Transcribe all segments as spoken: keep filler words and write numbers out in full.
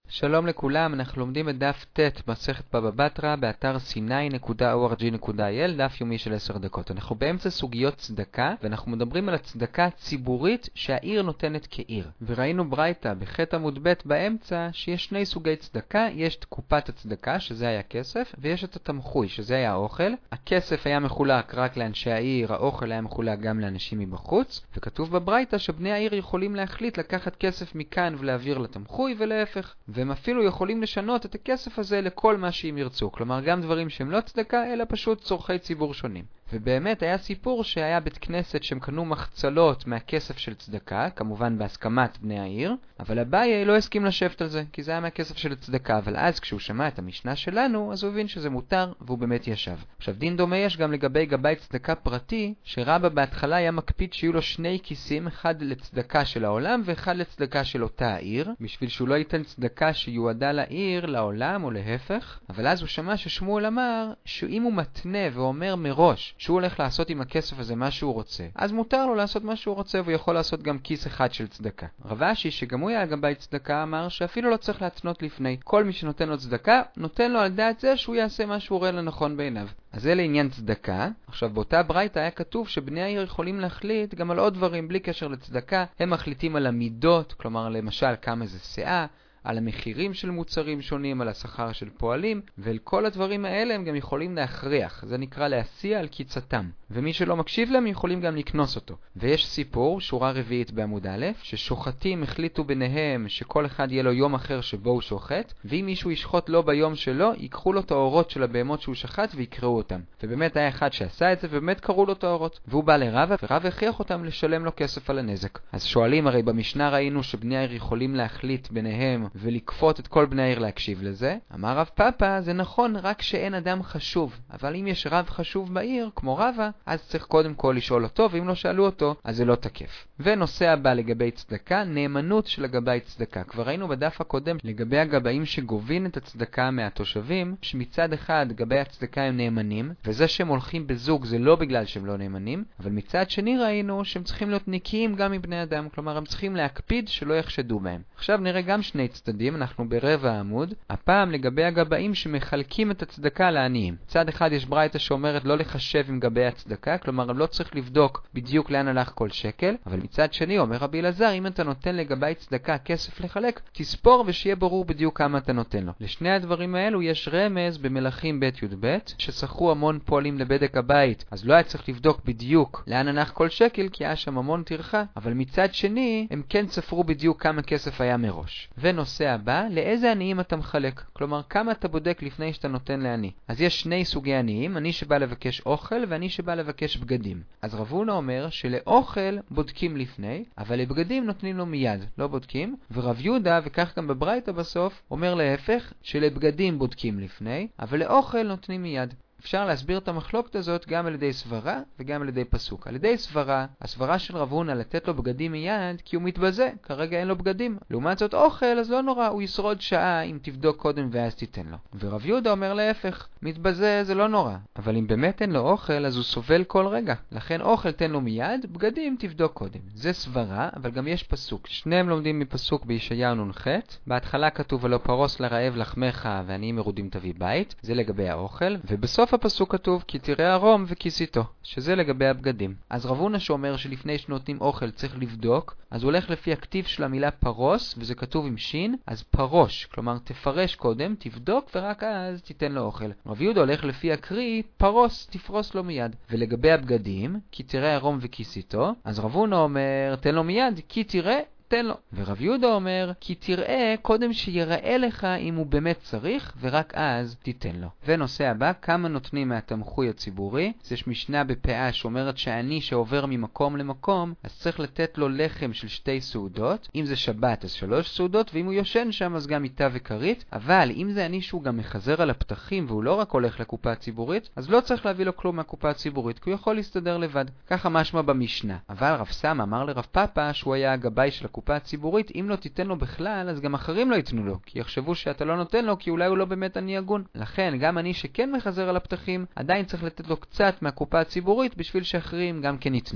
שלום לכולם, אנחנו לומדים את דף ט' מסכת בבא בתרא באתר סיני נקודה או אר ג'י נקודה איי אל, דף יומי של עשר דקות. אנחנו באמצע סוגיות צדקה, ואנחנו מדברים על הצדקה הציבורית שהעיר נותנת כעיר. וראינו ברייתא בח' עמוד ב' באמצע שיש שני סוגי צדקה, יש את קופת הצדקה, שזה היה כסף, ויש את התמחוי, שזה היה האוכל. הכסף היה מחולק רק לאנשי העיר, האוכל היה מחולק גם לאנשים מבחוץ, וכתוב בברייתא שבני העיר יכולים להחליט לקחת כסף מכאן ולהעביר לתמחוי ולהפך. והם אפילו יכולים לשנות את הכסף הזה לכל מה שהם ירצו. כלומר, גם דברים שהם לא צדקה, אלא פשוט צורכי ציבור שונים. ובאמת היה סיפור שהיה בית כנסת שהם קנו מחצלות מהכסף של צדקה, כמובן בהסכמת בני העיר, אבל אביי לא הסכים לשבת על זה, כי זה היה מהכסף של צדקה, אבל אז כשהוא שמע את המשנה שלנו, אז הוא הבין שזה מותר, והוא באמת ישב. עכשיו, דין דומה יש גם לגבי גבאי צדקה פרטי, שרבא בהתחלה היה מקפיד שיהיו לו שני כיסים, אחד לצדקה של העולם ואחד לצדקה של אותה העיר, בשביל שהוא לא ייתן צדקה שיועדה לעיר, לעולם או להפך. אבל אז הוא שמע ששמואל אמר שאם הוא מתנה ואומר מראש שהוא הולך לעשות עם הכסף הזה מה שהוא רוצה, אז מותר לו לעשות מה שהוא רוצה, והוא יכול לעשות גם כיס אחד של צדקה. רב אשי, שגם הוא היה גבאי צדקה, אמר שאפילו לא צריך להתנות לפני. כל מי שנותן לו צדקה, נותן לו על דעת זה שהוא יעשה מה שהוא רואה לנכון בעיניו. אז זה לעניין צדקה. עכשיו, באותה ברייתא היה כתוב שבני העיר יכולים להחליט גם על עוד דברים בלי קשר לצדקה. הם מחליטים על המידות, כלומר למשל כמה זה שאה, על המחירים של מוצרים שונים, על השכר של פועלים, ועל כל הדברים האלה הם גם יכולים להכריח. זה נקרא להסיע על קיצתם. ומי שלא מקשיב להם יכולים גם לקנוס אותו. ויש סיפור, שורה רביעית בעמוד א', ששוחטים החליטו ביניהם שכל אחד יהיה לו יום אחר שבו הוא שוחט, ואם מישהו ישחוט לא ביום שלו, ייקחו לו את האורות של הבהמות שהוא שחט ויקראו אותם. ובאמת היה אחד שעשה את זה, ובאמת קראו לו את האורות. והוא בא לרבא, ורבא הכריח אותם לשלם לו כסף על הנזק. אז שואלים, הרי במשנה ראינו שבני העיר יכולים להחליט ביניהם ולקפות את כל בני העיר להקשיב לזה. אמר רב פאפא, זה נכון רק שאין אדם חשוב, אבל אם יש רב חשוב בעיר, כמו רבא, אז צריך קודם כל לשאול אותו, ואם לא שאלו אותו, אז זה לא תקף. ונושא הבא לגבי צדקה, נאמנות של הגבאי צדקה. כבר ראינו בדף הקודם לגבי הגבאים שגובים את הצדקה מהתושבים, שמצד אחד גבאי הצדקה הם נאמנים, וזה שהם הולכים בזוג זה לא בגלל שהם לא נאמנים, אבל מצד שני ראינו שהם צריכים להיות נקיים גם מבני אדם, כלומר הם צריכים להקפיד שלא יחשדו בהם. עכשיו נראה גם שני צדדים, אנחנו ברבע העמוד, הפעם לגבי הגבאים שמחלקים את הצדקה לעניים. צד אחד יש ברייתא שאומרת לא לחשב עם גבאי הצדקה, כלומר לא צריך לבדוק בדיוק לאן הלך כל שקל, אבל מצד שני אומר רבי אלעזר, אם אתה נותן לגבאי צדקה כסף לחלק, תספור ושיהיה ברור בדיוק כמה אתה נותן לו. לשני הדברים האלו יש רמז במלכים ב' י"ב, ששכרו המון פועלים לבדק הבית, אז לא היה צריך לבדוק בדיוק לאן הלך כל שקל, כי היה שם המון טרחה, אבל מצד שני הם כן ספרו בדיוק כמה כסף היה מראש. ונושא הבא, לאיזה עניים אתה מחלק? כלומר, כמה אתה בודק לפני שאתה נותן לעני? אז יש שני סוגי עניים, עני שבא לבקש אוכל ועני שבא לבקש בגדים. אז רב הונא אומר שלאוכל בודקים לפני, אבל לבגדים נותנים לו מיד, לא בודקים. ורב יהודה, וכך גם בברייתא בסוף, אומר להפך, שלבגדים בודקים לפני, אבל לאוכל נותנים מיד. אפשר להסביר את המחלוקת הזאת גם על ידי סברה וגם על ידי פסוק. על ידי סברה, הסברה של רב הונא לתת לו בגדים מיד כי הוא מתבזה, כרגע אין לו בגדים. לעומת זאת אוכל, אז לא נורא, הוא ישרוד שעה אם תבדוק קודם ואז תיתן לו. ורב יהודה אומר להפך, מתבזה זה לא נורא, אבל אם באמת אין לו אוכל אז הוא סובל כל רגע. לכן אוכל תן לו מיד, בגדים תבדוק קודם. זה סברה, אבל גם יש פסוק. שניהם לומדים מפסוק בישעיהו נ"ח. בהתחלה כתוב ולא פרוס לרעב לחמך ועניים מרודים תביא בית, זה לגבי האוכל, ובסוף הפסוק כתוב כי תראה ערום וכיסיתו, שזה לגבי הבגדים. אז רב הונא שאומר שלפני שנותנים אוכל צריך לבדוק, אז הוא הולך לפי הכתיב של המילה פרוס, וזה כתוב עם שין, אז פרוש, כלומר תפרש קודם, תבדוק ורק אז תיתן לו אוכל. רב יהודה הולך לפי הקריא, פרוס, תפרוס לו מיד. ולגבי הבגדים, כי תראה ערום וכיסיתו, אז רב הונא אומר תן לו מיד, כי תראה תן לו. ורב יהודה אומר, כי תראה קודם שיראה לך אם הוא באמת צריך, ורק אז תיתן לו. ונושא הבא, כמה נותנים מהתמחוי הציבורי. יש משנה בפאה שאומרת שאני שעובר ממקום למקום, אז צריך לתת לו לחם של שתי סעודות. אם זה שבת אז שלוש סעודות, ואם הוא יושן שם אז גם מיטה וכרית. אבל אם זה אני שהוא גם מחזר על הפתחים והוא לא רק הולך לקופה הציבורית, אז לא צריך להביא לו כלום מהקופה הציבורית, כי הוא יכול להסתדר לבד. ככה משמע במשנה. אבל רב סם אמר לרב פאפא שהוא היה הגבאי של הקופה הציבורית, אם לא תיתן לו בכלל, אז גם אחרים לא ייתנו לו, כי יחשבו שאתה לא נותן לו, כי אולי הוא לא באמת עני הגון. לכן, גם אני שכן מחזר על הפתחים, עדיין צריך לתת לו קצת מהקופה הציבורית, בשביל שאחרים גם כן ייתנו לו.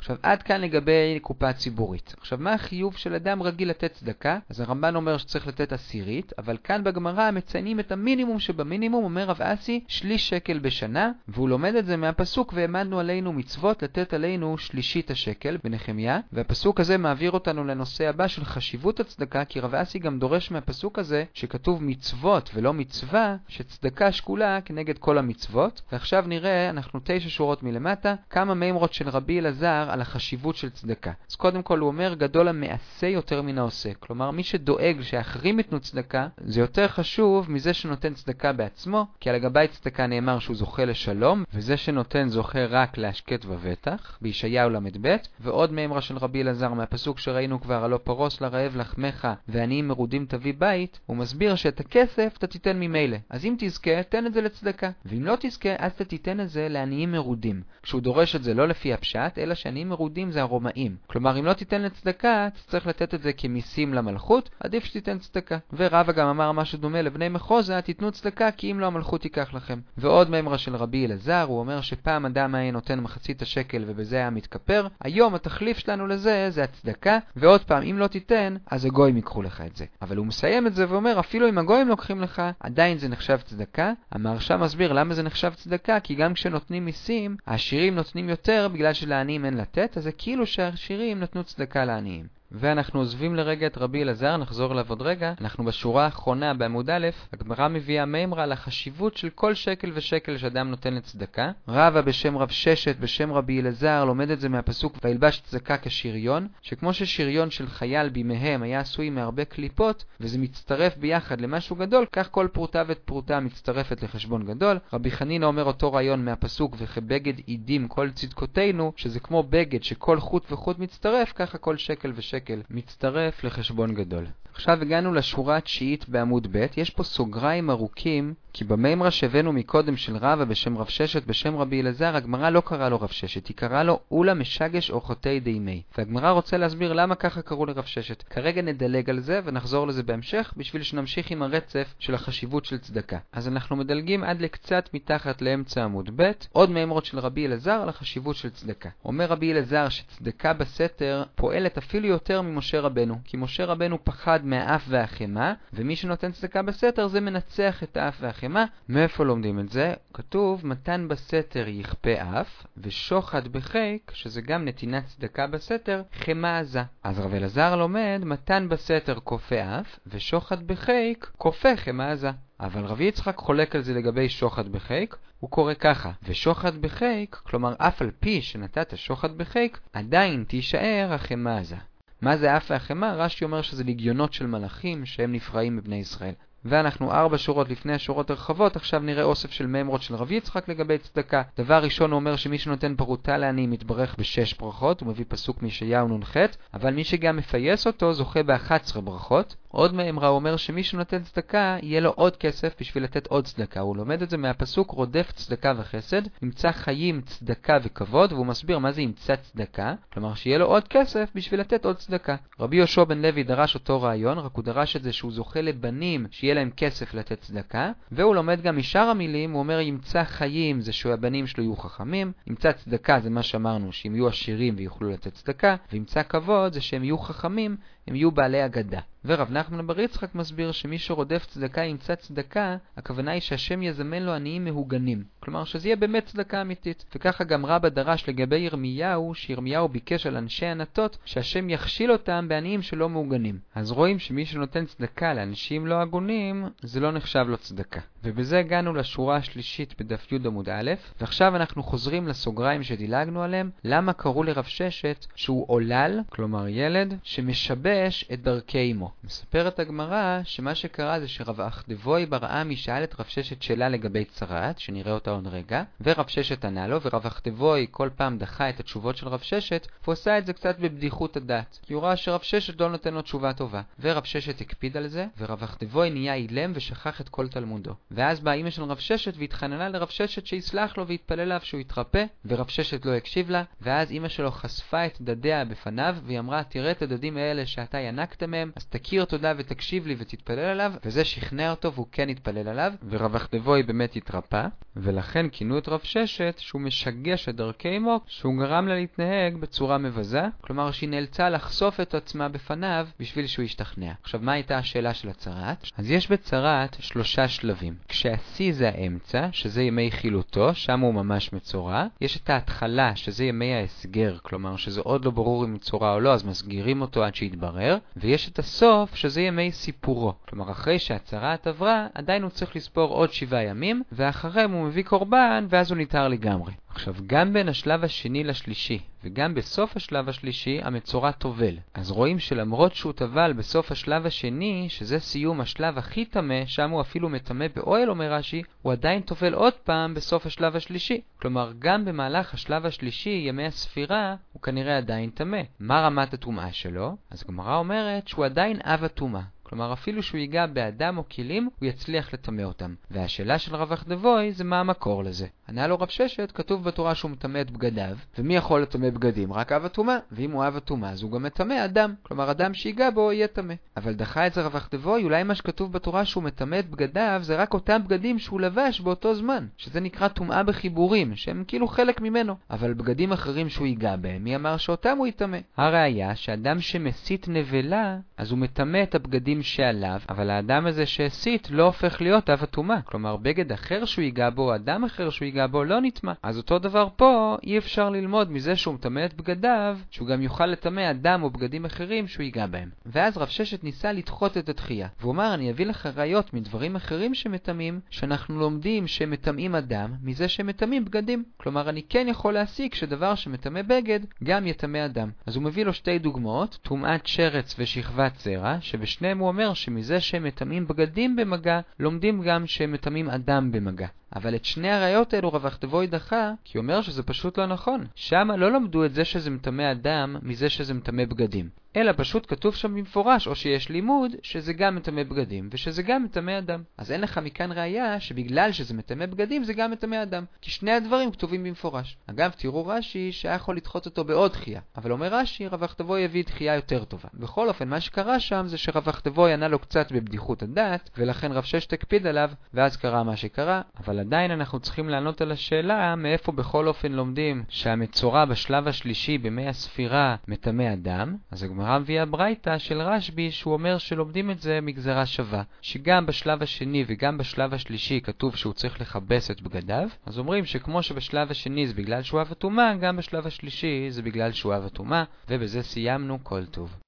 עכשיו, עד כאן לגבי קופה ציבורית. עכשיו, מה החיוב של אדם רגיל לתת צדקה? אז הרמב"ן אומר שצריך לתת עשירית, אבל כאן בגמרא מציינים את המינימום שבמינימום, אומר רב אסי, שליש שקל בשנה, והוא לומד את זה מהפסוק, והעמדנו עלינו מצוות לתת עלינו שלישית השקל בנחמיה, והפסוק הזה מעביר אותנו לנושא הבא של חשיבות הצדקה, כי רב אסי גם דורש מהפסוק הזה שכתוב מצוות ולא מצווה, שצדקה שקולה כנגד כל המצוות. ועכשיו נראה, אנחנו תשע שורות מלמטה, כמה מימרות של רבי אלעזר על החשיבות של צדקה. אז קודם כל הוא אומר, גדול המעשה יותר מן העושה. כלומר, מי שדואג שאחרים יתנו צדקה, זה יותר חשוב מזה שנותן צדקה בעצמו, כי על הגבי צדקה נאמר שהוא זוכה לשלום, וזה שנותן זוכה רק להשקט ובטח, בישעיהו למד ב'. ועוד מימרה של רבי אלעזר מהפסוק שראינו כבר, הלא פרוס לרעב לחמך ועניים מרודים תביא בית, הוא מסביר שאת הכסף אתה תיתן ממילא. אז אם תזכה, תן את זה לצדקה. ואם לא תזכה, אז אתה תיתן את זה לעניים מרודים. כשהוא דורש את זה לא לפי הפשט, אלא שעניים מרודים זה הרומאים. כלומר, אם לא תיתן לצדקה, אתה צריך לתת את זה כמיסים למלכות, עדיף שתיתן צדקה. ורבא גם אמר משהו דומה לבני מחוזה, תיתנו צדקה כי אם לא המלכות תיקח לכם. ועוד מימרה של רבי אלעזר, הוא אומר שפעם אדם היה נותן מחצית השקל ובזה היה מתכפר, היום התחליף שלנו לזה זה הצדקה, ועוד פעם, אם לא תיתן, אז הגויים ייקחו לך את זה. אבל הוא מסיים את זה ואומר, אפילו אם הגויים לוקחים לך, עדיין זה נחשב צדקה. המהרש"ם מסביר למה זה נחשב צדקה, כי גם כשנותנים מיסים, העשירים נותנים יותר בגלל שלעניים אין לתת, אז זה כאילו שהעשירים נתנו צדקה לעניים. ואנחנו עוזבים לרגע את רבי אלעזר, נחזור אליו עוד רגע. אנחנו בשורה האחרונה בעמוד א', הגמרא מביאה מימרה על החשיבות של כל שקל ושקל שאדם נותן לצדקה. רבא בשם רב ששת בשם רבי אלעזר לומד את זה מהפסוק וילבש צדקה כשריון, שכמו ששריון של חייל בימיהם היה עשוי מהרבה קליפות וזה מצטרף ביחד למשהו גדול, כך כל פרוטה ופרוטה מצטרפת לחשבון גדול. רבי חנינא אומר אותו רעיון מהפסוק וכבגד עידים כל צדקותינו, שזה כמו בגד שכל חוט וחוט מצטרף, ככה כל שקל ושקל מצטרף לחשבון גדול. עכשיו הגענו לשורה התשיעית בעמוד ב', יש פה סוגריים ארוכים, כי במימרה שהבאנו מקודם של רבא בשם רב ששת בשם רבי אלעזר, הגמרא לא קרא לו רב ששת, היא קרא לו אולה משגש אורחותי דימי. והגמרא רוצה להסביר למה ככה קראו לרב ששת. כרגע נדלג על זה ונחזור לזה בהמשך, בשביל שנמשיך עם הרצף של החשיבות של צדקה. אז אנחנו מדלגים עד לקצת מתחת לאמצע עמוד ב', עוד מימרות של רבי אלעזר על החשיבות של צדקה. אומר רבי אלעזר שצדקה בסתר פועלת אפילו יותר ממשה רבנו, כי משה רבנו פחד מהאף והחמה, ומי שנותן צדקה בסתר זה מנצח את האף והחמה. מאיפה לומדים את זה? כתוב מתן בסתר יכפה אף, ושוחד בחיק, שזה גם נתינת צדקה בסתר, חמה עזה. אז רבי אלעזר לומד מתן בסתר כופה אף, ושוחד בחיק כופה חמה עזה. אבל רבי יצחק חולק על זה לגבי שוחד בחיק, הוא קורא ככה, ושוחד בחיק, כלומר אף על פי שנתת שוחד בחיק, עדיין תישאר החמה עזה. מה זה אף והחמה? רש"י אומר שזה לגיונות של מלאכים שהם נפרעים בבני ישראל. ואנחנו ארבע שורות לפני השורות הרחבות, עכשיו נראה אוסף של מימרות של רבי יצחק לגבי צדקה. דבר ראשון הוא אומר שמי שנותן פרוטה לעני מתברך בשש ברכות, הוא מביא פסוק מישעיהו נ"ח, אבל מי שגם מפייס אותו זוכה ב-אחת עשרה ברכות. עוד מימרה הוא אומר שמי שנותן צדקה יהיה לו עוד כסף בשביל לתת עוד צדקה. הוא לומד את זה מהפסוק רודף צדקה וחסד, ימצא חיים, צדקה וכבוד, והוא מסביר מה זה ימצא צדקה, כלומר שיהיה לו עוד כסף בשביל לתת עוד צדקה. רבי יהושע בן לוי דרש אותו רעיון, רק הוא דרש את זה שהוא זוכה לבנים שיהיה להם כסף לתת צדקה, והוא לומד גם משאר המילים, הוא אומר ימצא חיים זה שהבנים שלו יהיו חכמים, ימצא צדקה זה מה שאמרנו שהם יהיו עשירים ויוכלו לתת צדקה, וימצא כבוד זה שהם יהיו חכמים, הם יהיו בעלי אגדה. ורב נחמן בר יצחק מסביר שמי שרודף צדקה ימצא צדקה, הכוונה היא שהשם יזמן לו עניים מהוגנים. כלומר שזה יהיה באמת צדקה אמיתית. וככה גם רבא דרש לגבי ירמיהו, שירמיהו ביקש על אנשי ענתות, שהשם יכשיל אותם בעניים שלא מהוגנים. אז רואים שמי שנותן צדקה לאנשים לא הגונים, זה לא נחשב לו צדקה. ובזה הגענו לשורה השלישית בדף י' עמוד א', ועכשיו אנחנו חוזרים לסוגריים שדילגנו עליהם, למה קראו לרב ששת שהוא עולל, כלומר ילד, שמשבש את דרכי אמו. מספרת הגמרא שמה שקרה זה שרב אחדבוי בר עמי שאל את רב ששת שאלה לגבי צרעת, שנראה אותה עוד רגע, ורב ששת ענה לו, ורב אחדבוי כל פעם דחה את התשובות של רב ששת, והוא עשה את זה קצת בבדיחות הדעת, כי הוא ראה שרב ששת לא נותן לו תשובה טובה. ורב ששת הקפיד על זה, ורב אחדבוי נהיה אילם ושכח את כל תלמודו. ואז באה אמא של רב ששת והתחננה לרב ששת שיסלח לו והתפלל עליו שהוא יתרפא, ורב ששת לא הקשיב לה, ואז אמא שלו חשפה את דדיה בפניו, והיא אמרה, תראה את הדדים האלה שאתה ינקת מהם, אז תכיר תודה ותקשיב לי ותתפלל עליו, וזה שכנע אותו והוא כן התפלל עליו, ורב אחדבוי באמת התרפא, ולכן ולכן כינו את רב ששת שהוא משגש את דרכי אמו, שהוא גרם לה להתנהג בצורה מבזה, כלומר שהיא נאלצה לחשוף את עצמה בפניו בשביל שהוא ישתכנע. עכשיו, מה הייתה השאלה של הצרת? אז יש בצרת שלושה שלבים. כשהשיא זה האמצע, שזה ימי חילותו, שם הוא ממש מצורע. יש את ההתחלה, שזה ימי ההסגר, כלומר שזה עוד לא ברור אם מצורע או לא, אז מסגירים אותו עד שיתברר. ויש את הסוף, שזה ימי סיפורו. כלומר, אחרי שהצרת עברה, עדיין הוא צריך לספור עוד שבעה ימים, ואחריהם הוא מביא קורבן, ואז הוא ניתר לגמרי. עכשיו, גם בין השלב השני לשלישי, וגם בסוף השלב השלישי, המצורע טובל. אז רואים שלמרות שהוא טבל בסוף השלב השני, שזה סיום השלב הכי טמא, שם הוא אפילו מטמא באוהל, אומר רש"י, הוא עדיין טובל עוד פעם בסוף השלב השלישי. כלומר, גם במהלך השלב השלישי, ימי הספירה, הוא כנראה עדיין טמא. מה רמת הטומאה שלו? אז הגמרא אומרת שהוא עדיין אב הטומאה. כלומר, אפילו שהוא ייגע באדם או כלים, הוא יצליח לטמא אותם. והשאלה של רב אכדבוי זה מה המקור לזה. ענה לו רב ששת, כתוב בתורה שהוא מטמא את בגדיו, ומי יכול לטמא בגדים? רק אב הטומאה. ואם הוא אב הטומאה, אז הוא גם מטמא אדם. כלומר, אדם שיגע בו יהיה טמא. אבל דחה את זה רב אכדבוי, אולי מה שכתוב בתורה שהוא מטמא את בגדיו, זה רק אותם בגדים שהוא לבש באותו זמן, שזה נקרא טומאה בחיבורים, שהם כאילו חלק ממנו. אבל בגדים אחרים שהוא ייגע בהם, מי אמר שאותם הוא יטמא? הראיה שאדם שמסית נבלה, אז הוא מטמא את הבגדים שעליו, אבל האדם הזה שהסית לא הופך להיות אב הטומאה. כלומר, בגד אחר שהוא ייגע בו, אדם אחר שהוא ייגע בו, לא נטמא. אז אותו דבר פה, אי אפשר ללמוד מזה שהוא מטמא את בגדיו, שהוא גם יוכל לטמא אדם או בגדים אחרים שהוא ייגע בהם. ואז רב ששת ניסה לדחות את התחייה. והוא אמר, אני אביא לך ראיות מדברים אחרים שמטמאים, שאנחנו לומדים שמטמאים אדם, מזה שמטמאים בגדים. כלומר, אני כן יכול להסיק שדבר שמטמא בגד, גם יטמא אדם. אז הוא מביא לו שתי דוגמאות, טומאת שרץ ושכבת זרע, שבשניהם הוא אומר שמזה שהם מטמאים בגדים במגע, לומדים גם שהם מטמאים אדם במגע. אבל את שני הראיות האלו רב אכדבוי דחה, כי הוא אומר שזה פשוט לא נכון. שם לא למדו את זה שזה מטמא אדם מזה שזה מטמא בגדים. אלא פשוט כתוב שם במפורש, או שיש לימוד, שזה גם מטמא בגדים, ושזה גם מטמא אדם. אז אין לך מכאן ראיה שבגלל שזה מטמא בגדים, זה גם מטמא אדם. כי שני הדברים כתובים במפורש. אגב, תראו רש"י שהיה יכול לדחות אותו בעוד דחייה. אבל אומר רש"י, רב אכדבוי הביא דחייה יותר טובה. בכל אופן, מה שקרה שם זה שרב אכדבוי ענה לו קצת בבדיחות הדעת, ולכן רב ששת הקפיד עליו, ואז קרה מה שקרה. אבל עדיין אנחנו צריכים לענות על השאלה מאיפה בכל אופן לומדים שהמצורע בשלב השלישי בימי הספירה מטמא אדם. אז הגמרא מביאה ברייתא של רשב"י שהוא אומר שלומדים את זה מגזרה שווה, שגם בשלב השני וגם בשלב השלישי כתוב שהוא צריך לכבס את בגדיו. אז אומרים שכמו שבשלב השני זה בגלל שהוא אב הטומאה, גם בשלב השלישי זה בגלל שהוא אב הטומאה. ובזה סיימנו. כל טוב.